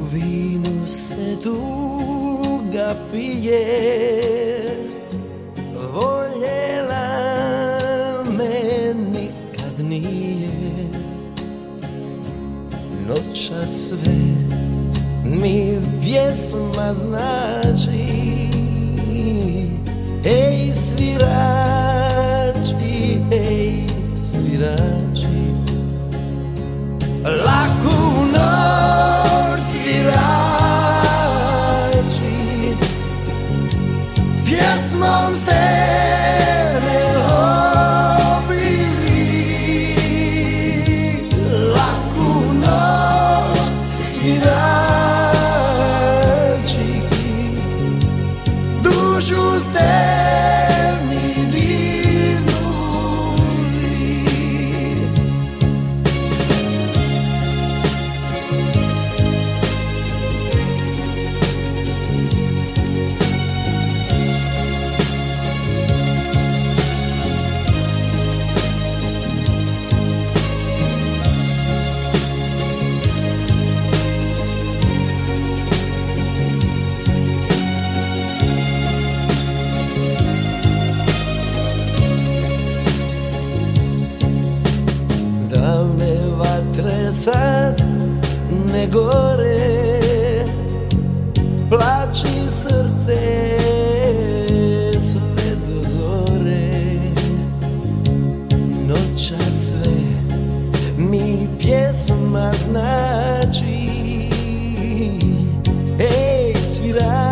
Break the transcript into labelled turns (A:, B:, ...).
A: vinu se tuga pije, voljela me nikad nije. Noća sve mi pjesma znači, ej svirači, ej svirači. Laku noć svirači, pjesmom ste me obili. Laku noć svirači, dušu ste mi dirnuli. Davne vatre sad ne gore, plači srce sve do zore. Noća sve mi pjesma znači, ej svira.